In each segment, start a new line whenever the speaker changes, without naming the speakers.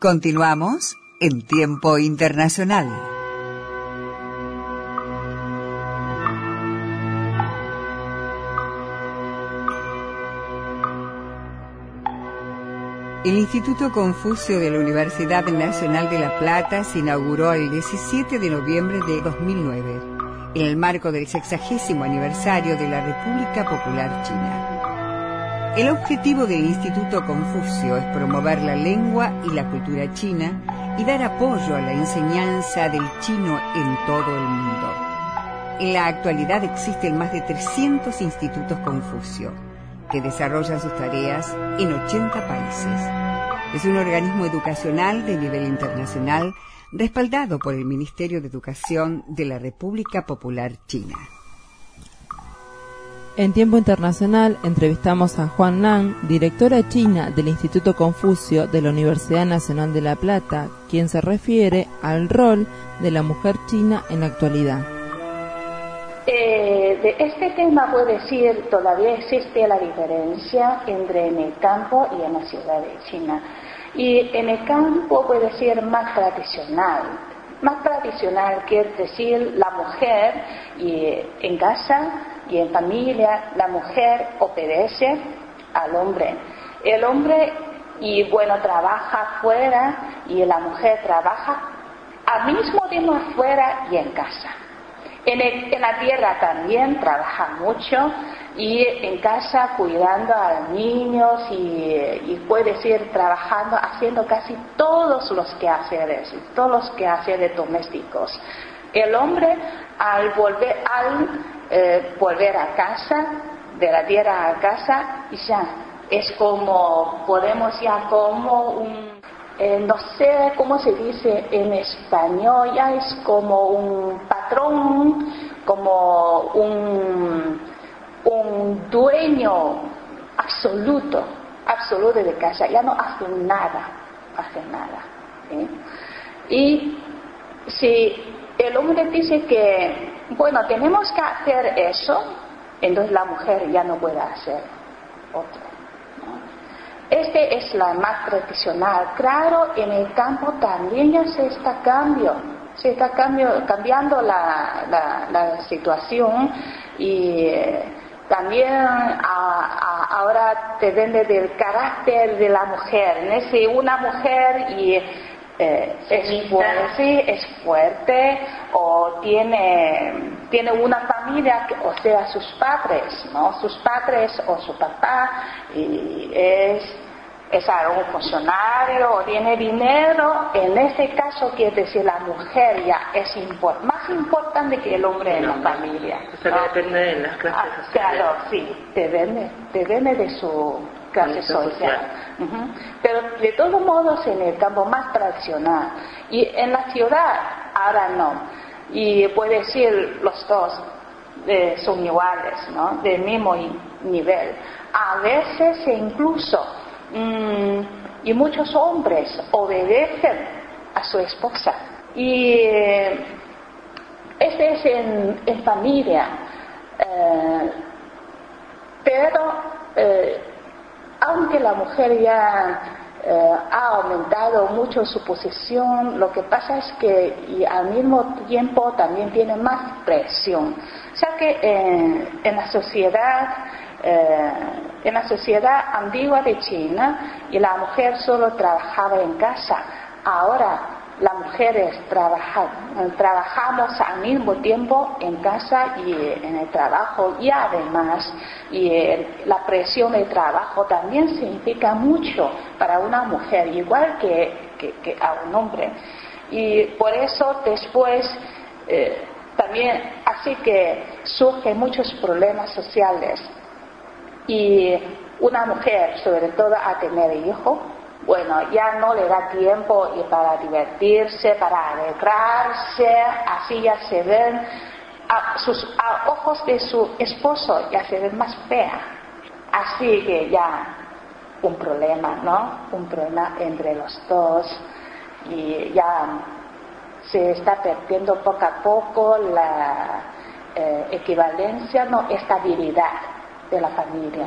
Continuamos en Tiempo Internacional. El Instituto Confucio de la Universidad Nacional de La Plata se inauguró el 17 de noviembre de 2009, en el marco del 60º aniversario de la República Popular China. El objetivo del Instituto Confucio es promover la lengua y la cultura china y dar apoyo a la enseñanza del chino en todo el mundo. En la actualidad existen más de 300 institutos Confucio, que desarrollan sus tareas en 80 países. Es un organismo educacional de nivel internacional respaldado por el Ministerio de Educación de la República Popular China.
En Tiempo Internacional entrevistamos a Huang Nan, directora china del Instituto Confucio de la Universidad Nacional de La Plata, quien se refiere al rol de la mujer china en la actualidad.
De este tema puedo decir, todavía existe la diferencia entre en el campo y en la ciudad de China. Y en el campo puede ser más tradicional. Más tradicional quiere decir la mujer y en casa y en familia, la mujer obedece al hombre. El hombre trabaja afuera y la mujer trabaja al mismo tiempo afuera y en casa. En la tierra también trabaja mucho y en casa cuidando a los niños y puede ser trabajando, haciendo casi todos los quehaceres domésticos. El hombre al volver a casa, de la tierra a casa, ya es como, no sé cómo se dice en español, ya es como un patrón, como un dueño absoluto de casa, ya no hace nada, ¿sí? Y si el hombre dice que, tenemos que hacer eso, entonces la mujer ya no puede hacer otro. Este es la más tradicional. Claro, en el campo también ya se está cambiando la situación y también ahora depende del carácter de la mujer. Si una mujer es fuerte o tiene una familia, o sea, sus padres o su papá, y es algún funcionario o tiene dinero, en ese caso quiere decir la mujer ya es más importante que el hombre en la familia.
Eso depende de las clases sociales.
Claro, sí, depende de su clase social. Pero de todos modos en el campo más tradicional y en la ciudad ahora no, y puede decir los dos son iguales, ¿no? Del mismo nivel. A veces incluso y muchos hombres obedecen a su esposa y este es en familia, pero aunque la mujer ya ha aumentado mucho su posición, lo que pasa es que y al mismo tiempo también tiene más presión. O sea que en la sociedad antigua de China, y la mujer solo trabajaba en casa. Ahora las mujeres trabajamos al mismo tiempo en casa y en el trabajo, y además la presión del trabajo también significa mucho para una mujer, igual que a un hombre, y por eso después también así que surgen muchos problemas sociales, y una mujer, sobre todo a tener hijos, ya no le da tiempo y para divertirse, para alegrarse, así ya se ven a ojos de su esposo, ya se ven más fea. Así que ya un problema, ¿no? Un problema entre los dos, y ya se está perdiendo poco a poco la equivalencia, no, estabilidad de la familia.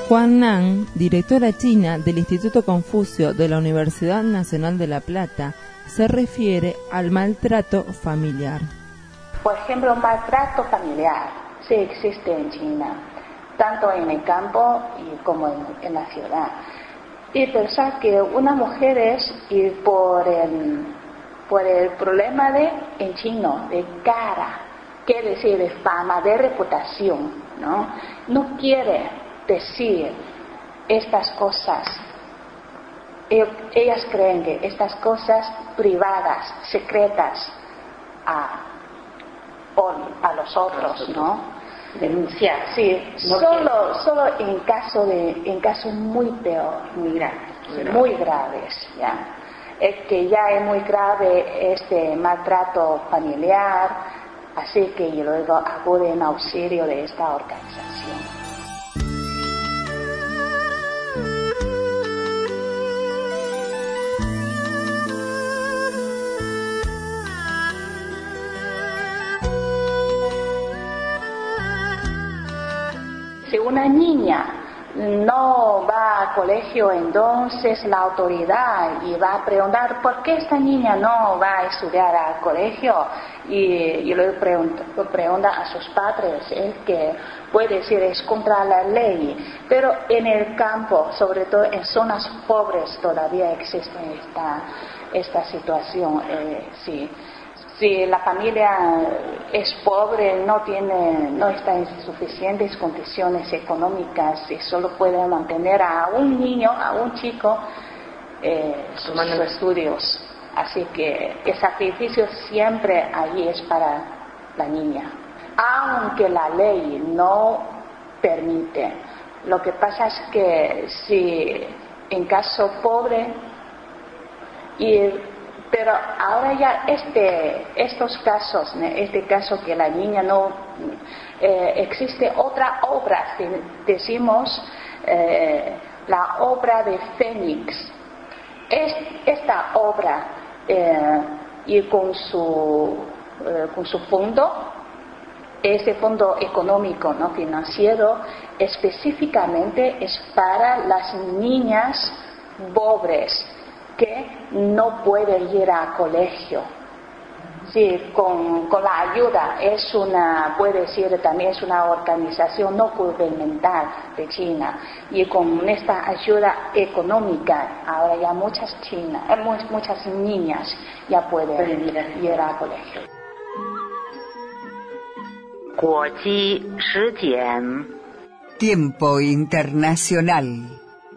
Juan Nan, directora china del Instituto Confucio de la Universidad Nacional de La Plata, se refiere al maltrato familiar.
Por ejemplo, maltrato familiar sí existe en China, tanto en el campo como en la ciudad. Y pensar que una mujer es, y por el problema en chino, de cara, quiere decir de fama, de reputación, no quiere decir estas cosas. Ellas creen que estas cosas privadas, secretas, a los otros,
denunciar.
Sí,
no
solo en casos muy peor, muy graves, ya. Es que ya es muy grave este maltrato familiar, así que luego acuden en auxilio de esta organización. Si una niña no va a colegio, entonces la autoridad va a preguntar por qué esta niña no va a estudiar al colegio y luego pregunta a sus padres, que puede decir es contra la ley, pero en el campo, sobre todo en zonas pobres, todavía existe esta situación. Si la familia es pobre, no está en suficientes condiciones económicas y solo puede mantener a un niño, a un chico, sus estudios. Así que el sacrificio siempre allí es para la niña. Aunque la ley no permite. Lo que pasa es que si en caso pobre pero ahora ya estos casos, este caso que la niña no existe otra obra, decimos la obra de Fénix. Esta obra y con su fondo, ese fondo económico, financiero, específicamente es para las niñas pobres que no pueden ir a colegio. Sí, con la ayuda, puede decir también es una organización no gubernamental de China, y con esta ayuda económica ahora ya muchas niñas ya pueden ir a colegio.
Tiempo internacional.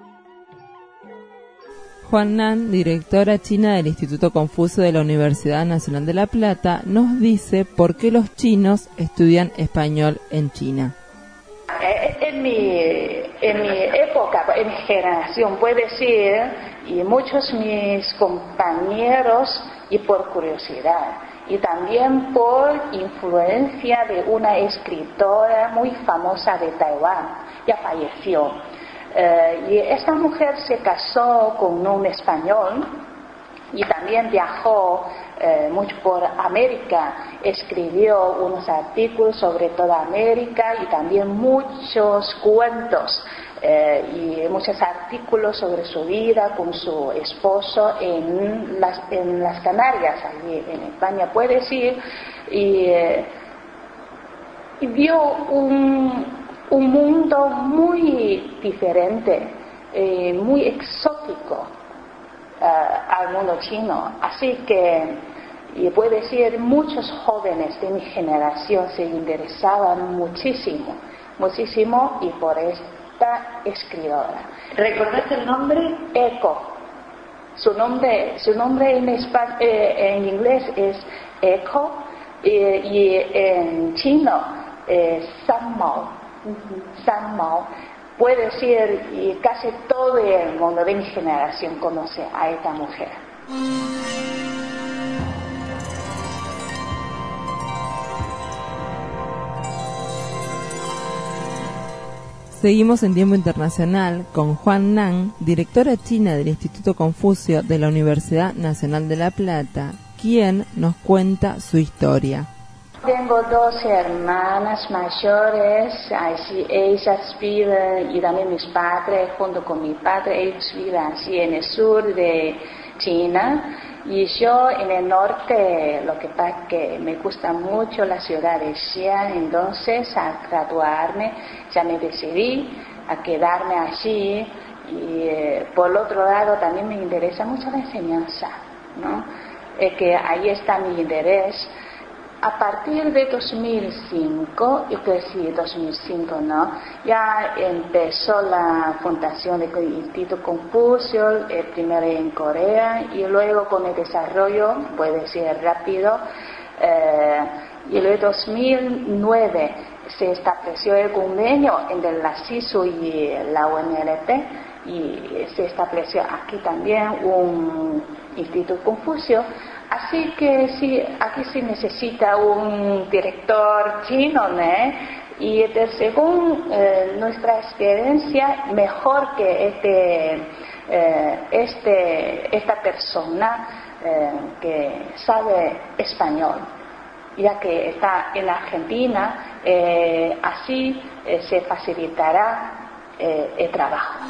Juan Nan, directora china del Instituto Confucio de la Universidad Nacional de La Plata, nos dice por qué los chinos estudian español en China.
En mi época, en mi generación, puede decir, y muchos mis compañeros, y por curiosidad, y también por influencia de una escritora muy famosa de Taiwán, ya falleció. Y esta mujer se casó con un español y también viajó mucho por América, escribió unos artículos sobre toda América y también muchos cuentos y muchos artículos sobre su vida con su esposo en las Canarias, allí en España, puede decir, y vio un mundo muy diferente, muy exótico al mundo chino. Así que, y puedo decir, muchos jóvenes de mi generación se interesaban muchísimo y por esta escritora.
¿Recordaste el nombre?
Eco. Su nombre en inglés es Eco y en chino San Mao. San Mao. Puede decir, y casi todo el mundo de mi generación conoce a esta mujer.
Seguimos en Tiempo Internacional con Juan Nan, directora china del Instituto Confucio de la Universidad Nacional de La Plata, quien nos cuenta su historia.
Tengo dos hermanas mayores, así ellas viven, y también mis padres, junto con mi padre, ellos viven así en el sur de China, y yo en el norte. Lo que pasa es que me gusta mucho la ciudad de Xi'an, entonces al graduarme ya me decidí a quedarme allí, y por otro lado también me interesa mucho la enseñanza, ¿no? Que ahí está mi interés. A partir de 2005, yo creo que sí, 2005, ¿no? Ya empezó la fundación del Instituto Confucio, primero en Corea, y luego con el desarrollo, puede ser rápido, y luego en 2009 se estableció el convenio entre la CISU y la UNLP, y se estableció aquí también un Instituto Confucio. Así que sí, aquí se necesita un director chino, ¿no? Y según nuestra experiencia, mejor que esta persona que sabe español, ya que está en Argentina, así se facilitará el trabajo.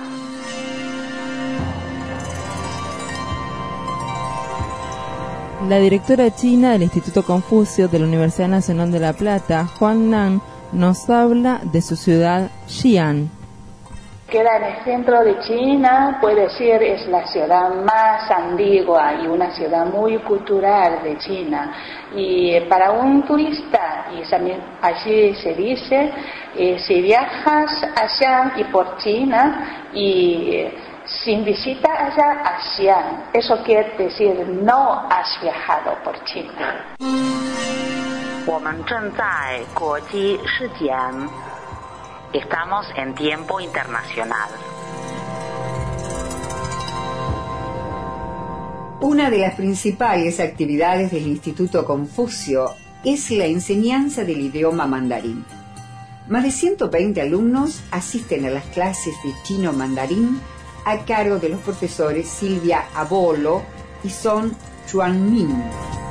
La directora china del Instituto Confucio de la Universidad Nacional de La Plata, Huang Nan, nos habla de su ciudad Xi'an.
Queda en el centro de China, puede decir, es la ciudad más antigua y una ciudad muy cultural de China. Y para un turista, y también allí se dice, si viajas allá y por China y sin visita allá a Xi'an, eso quiere decir no has viajado por China.
Estamos en tiempo internacional.
Una de las principales actividades del Instituto Confucio es la enseñanza del idioma mandarín. Más de 120 alumnos asisten a las clases de chino mandarín a cargo de los profesores Silvia Abolo y Son Chuanmin.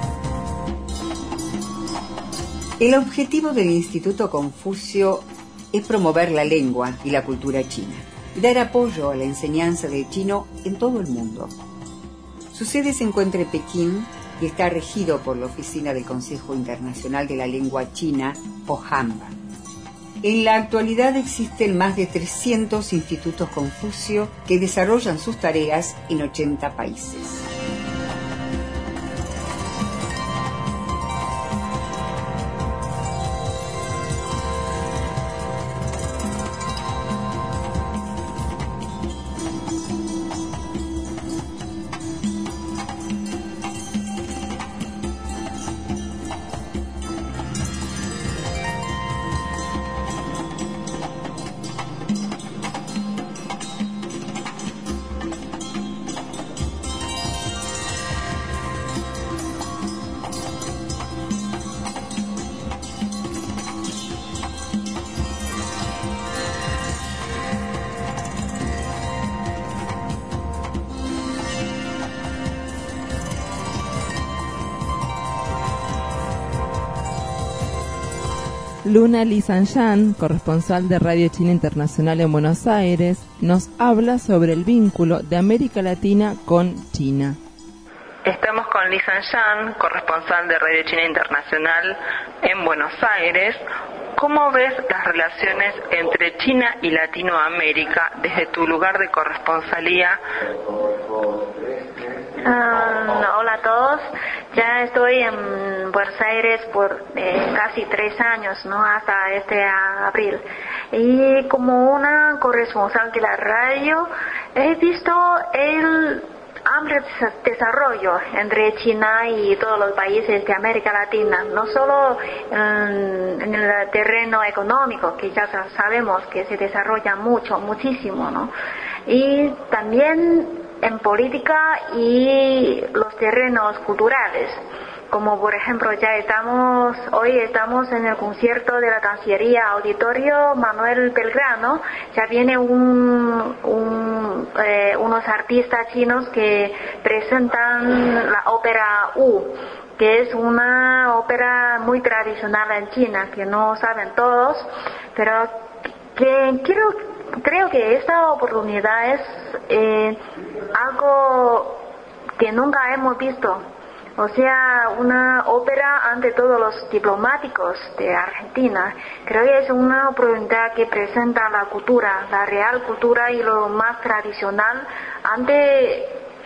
El objetivo del Instituto Confucio es promover la lengua y la cultura china y dar apoyo a la enseñanza del chino en todo el mundo. Su sede se encuentra en Pekín y está regido por la Oficina del Consejo Internacional de la Lengua China, OHAMBA. En la actualidad existen más de 300 institutos Confucio que desarrollan sus tareas en 80 países.
Luna Li Sanshan, corresponsal de Radio China Internacional en Buenos Aires, nos habla sobre el vínculo de América Latina con China.
Estamos con Li Sanshan, corresponsal de Radio China Internacional en Buenos Aires. ¿Cómo ves las relaciones entre China y Latinoamérica desde tu lugar de corresponsalía?
Hola a todos. Ya estoy en Buenos Aires por casi 3 años, ¿no? Hasta este abril. Y como una corresponsal de la radio, he visto el amplio desarrollo entre China y todos los países de América Latina, no solo en el terreno económico, que ya sabemos que se desarrolla muchísimo, ¿no? Y también en política y los terrenos culturales, como por ejemplo hoy estamos en el concierto de la Cancillería Auditorio Manuel Belgrano. Ya viene unos artistas chinos que presentan la ópera U, que es una ópera muy tradicional en China, que no saben todos, pero que creo que esta oportunidad es algo que nunca hemos visto. O sea, una ópera ante todos los diplomáticos de Argentina. Creo que es una oportunidad que presenta la cultura, la real cultura y lo más tradicional ante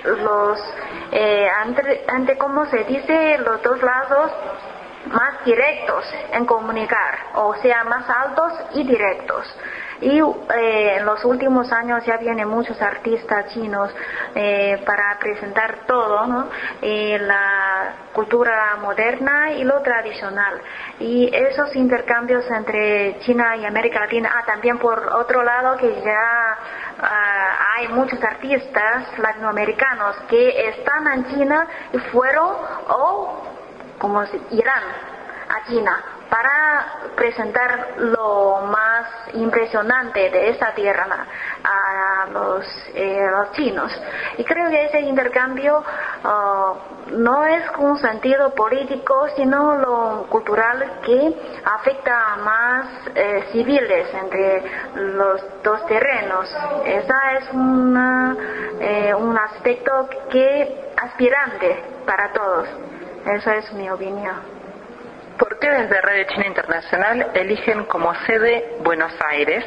¿cómo se dice? Los dos lados más directos en comunicar, o sea, más altos y directos. Y en los últimos años ya vienen muchos artistas chinos para presentar todo, ¿no? La cultura moderna y lo tradicional. Y esos intercambios entre China y América Latina, también por otro lado que ya hay muchos artistas latinoamericanos que están en China y fueron como irán a China para presentar lo más impresionante de esta tierra a los chinos. Y creo que ese intercambio no es con un sentido político, sino lo cultural que afecta a más civiles entre los dos terrenos. Ese es un aspecto aspirante para todos. Esa es mi opinión.
¿Por qué desde Radio China Internacional eligen como sede Buenos Aires?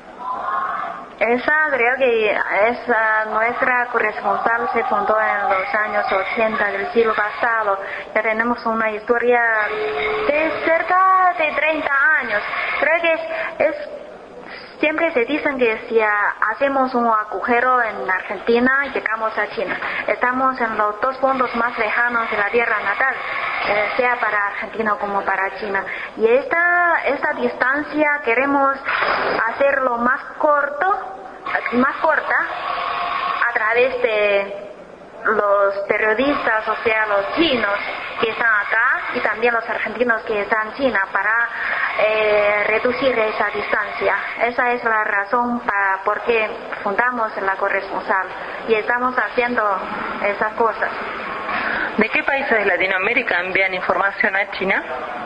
Creo que nuestra corresponsal se fundó en los años 80 del siglo pasado. Ya tenemos una historia de cerca de 30 años. Creo que siempre se dicen que si hacemos un agujero en Argentina, llegamos a China. Estamos en los dos puntos más lejanos de la tierra natal, sea para Argentina como para China. Y esta distancia queremos hacerlo más corta, a través de los periodistas, o sea, los chinos que están acá y también los argentinos que están en China, para reducir esa distancia. Esa es la razón por qué fundamos la corresponsal y estamos haciendo esas cosas.
¿De qué países de Latinoamérica envían información a China?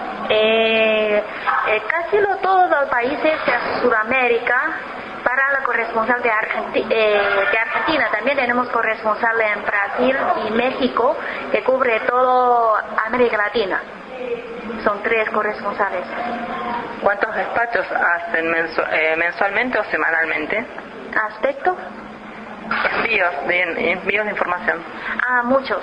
Casi todos los países de Sudamérica. Para la corresponsal de Argentina también tenemos corresponsal en Brasil y México, que cubre toda América Latina. Son 3 corresponsales.
¿Cuántos despachos hacen mensualmente o semanalmente?
¿Aspecto?
Envíos de información.
Muchos.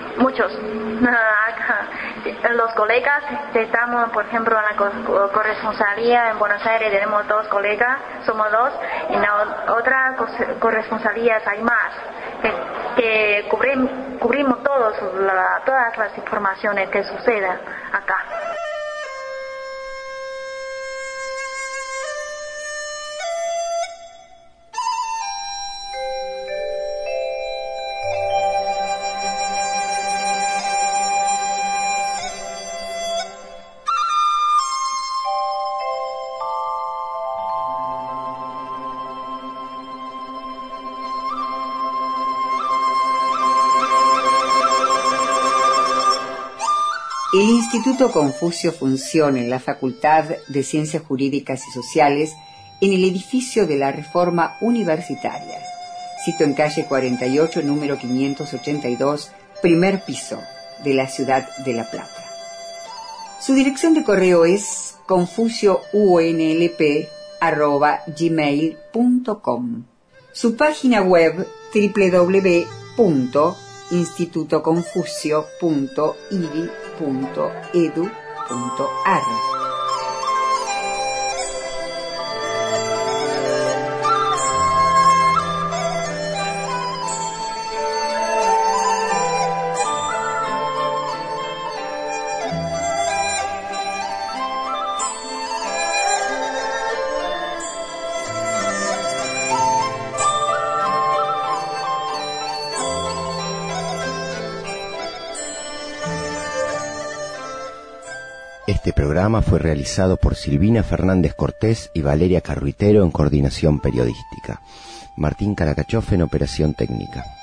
Los colegas estamos, por ejemplo, en la corresponsalía en Buenos Aires tenemos 2 colegas, somos 2, y en la otra corresponsalías hay más, que cubrimos todas las informaciones que sucedan acá.
El Instituto Confucio funciona en la Facultad de Ciencias Jurídicas y Sociales en el edificio de la Reforma Universitaria, sito en calle 48, número 582, primer piso, de la ciudad de La Plata. Su dirección de correo es confuciounlp@gmail.com. Su página web www.institutoconfucio.idi.edu.ar.
Este programa fue realizado por Silvina Fernández Cortés y Valeria Carruitero en coordinación periodística. Martín Caracachov en operación técnica.